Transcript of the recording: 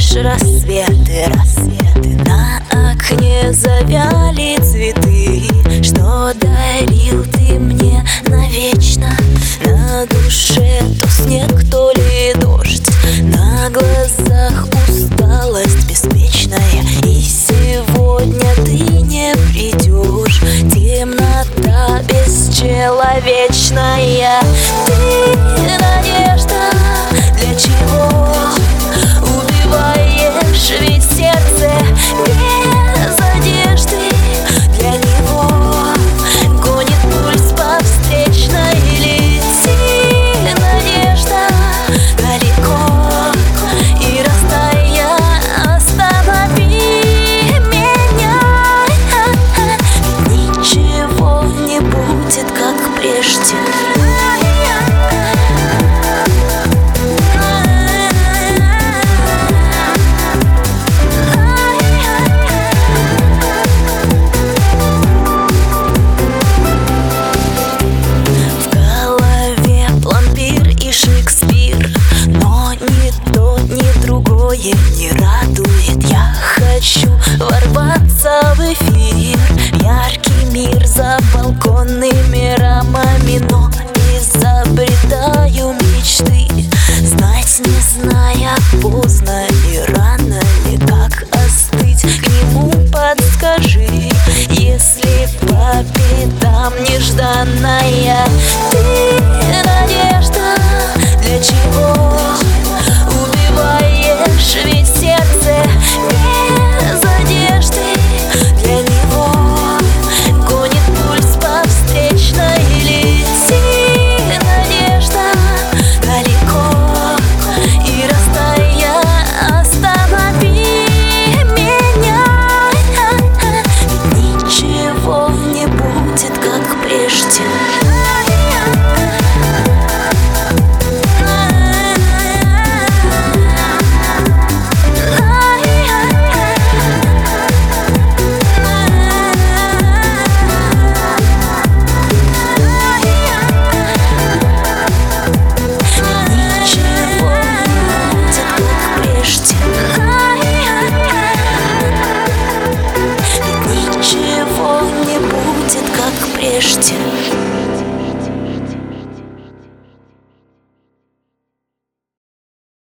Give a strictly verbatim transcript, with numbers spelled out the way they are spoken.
лишь рассветы, рассветы. На окне завяли цветы, что дарил ты мне навечно. На душе то снег, то ли дождь, на глазах усталость беспечная. И сегодня ты не придешь, темнота бесчеловечная. Ты надежда, для чего убиваешь ведь сердце без одежды? Для него гонит пульс по встречной. Лети, надежда, далеко, и растая останови меня. Ведь ничего не будет, как прежде. Не радует, я хочу ворваться в эфир. Яркий мир за балконными рамами, но изобретаю мечты. Знать не зная, поздно и рано ли, как остыть к нему, подскажи. Если по пятам нежданная, ты надежда, для чего убиваешь ведь сердце без одежды? Для него гонит пульс по встречной. Лети, надежда, далеко, и растая останови меня. Ведь ничего не будет, как прежде.